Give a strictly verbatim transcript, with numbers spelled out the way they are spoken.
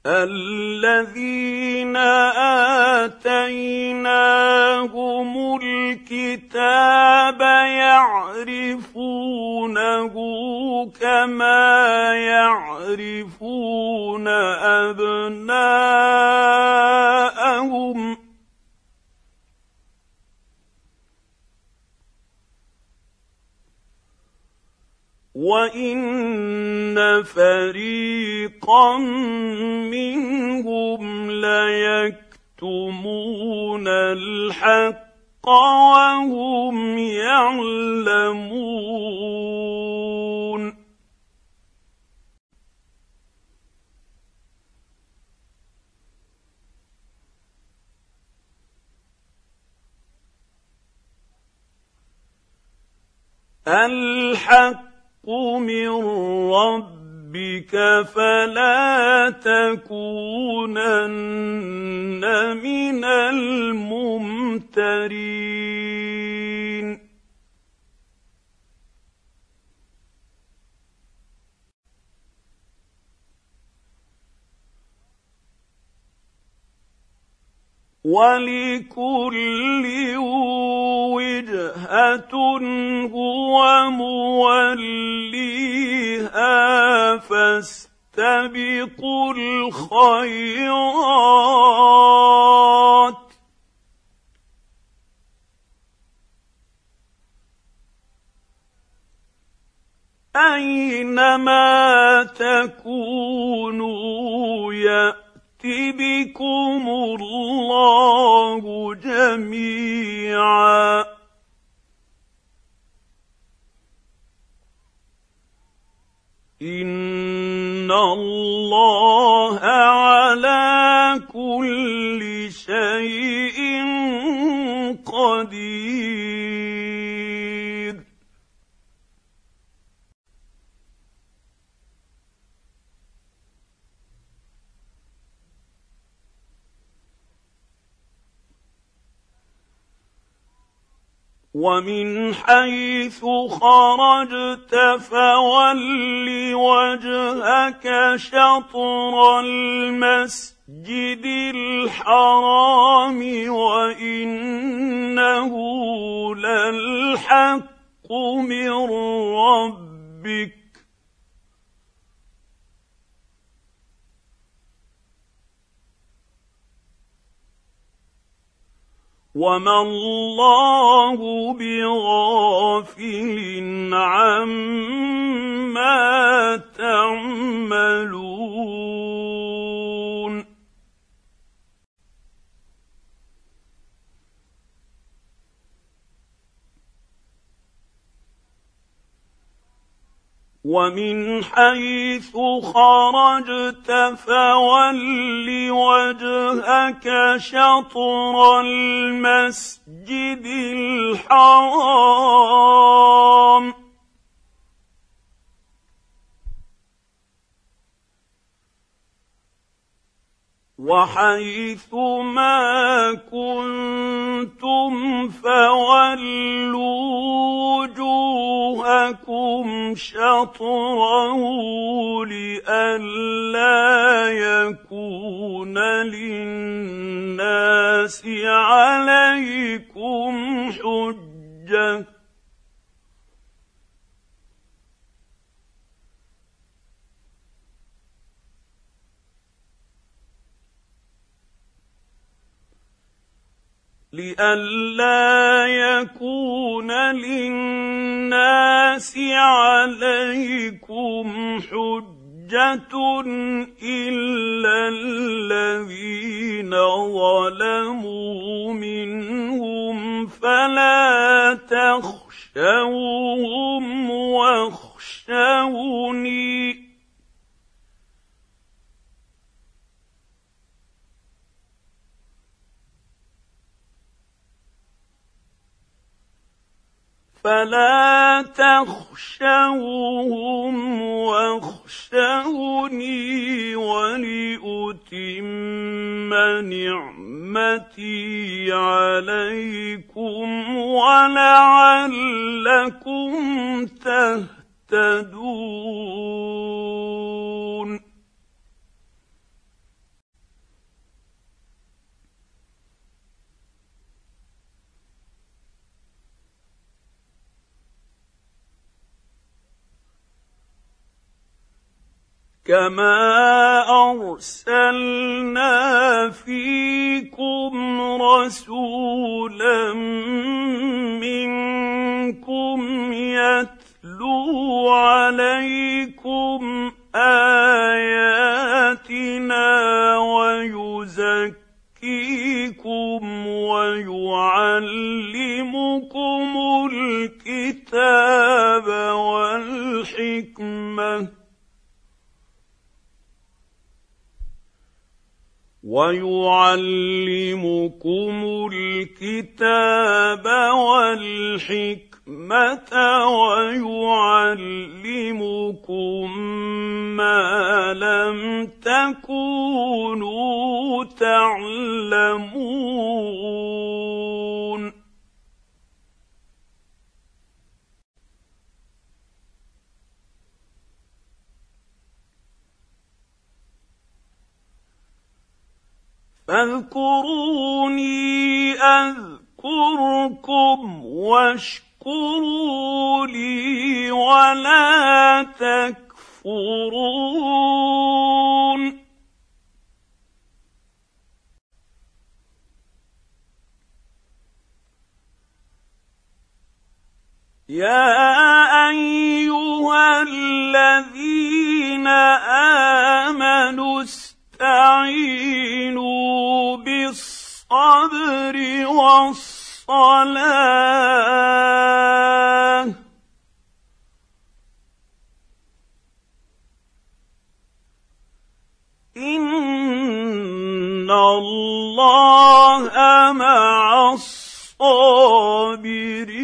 الذين آتيناهم الكتاب يعرفونه كما يعرفون أبناءهم وَإِنَّ فَرِيقًا مِّنْهُمْ لَيَكْتُمُونَ الْحَقَّ وَهُمْ يَعْلَمُونَ الْحَقُّ مِنْ رَبِّكَ فَلَا تَكُونَنَّ مِنَ الْمُمْتَرِينَ وَلِكُلٍّ وِجْهَةٌ هُوَ مُوَلِّيهَا فَاسْتَبِقُوا الْخَيْرَاتِ ۚ أَيْنَمَا تَكُونُوا يَأْتِ بِكُمُ اللَّهُ جَمِيعًا ۚ إِنَّ اللَّهَ عَلَىٰ كُلِّ شَيْءٍ قَدِيرٌ وَمِنْ حَيْثُ خَرَجْتَ فَوَلِّ وَجْهَكَ شَطْرَ الْمَسْجِدِ الْحَرَامِ وَإِنَّهُ لَلْحَقُّ مِنْ رَبِّكَ ۗ وَمَا اللَّهُ بِغَافِلٍ عَمَّا تَعْمَلُونَ وَمِنْ حَيْثُ خَرَجْتَ فَوَلِّ وَجْهَكَ شَطْرَ الْمَسْجِدِ الْحَرَامِ ۚ وَحَيْثُ مَا كُنتُمْ فَوَلُّوا وُجُوهَكُمْ شَطْرَهُ لِئَلَّا يَكُونَ لِلنَّاسِ عَلَيْكُمْ حُجَّةٌ لئلا يكون للناس عليكم حجة إلا الذين ظلموا منهم فلا تخشوهم واخشوني فلا تخشوهم واخشوني ولأتم نعمتي عليكم ولعلكم تهتدون كما أرسلنا فيكم رسولا منكم يتلو عليكم آياتنا ويزكيكم ويعلمكم الكتاب والحكمة ويعلمكم الكتاب والحكمة ويعلمكم ما لم تكونوا تعلمون. فاذكروني أذكركم واشكروا لي ولا تكفرون. يا أيها الذين آمنوا استعينوا بالصبر والصلاة إن الله مع الصابرين.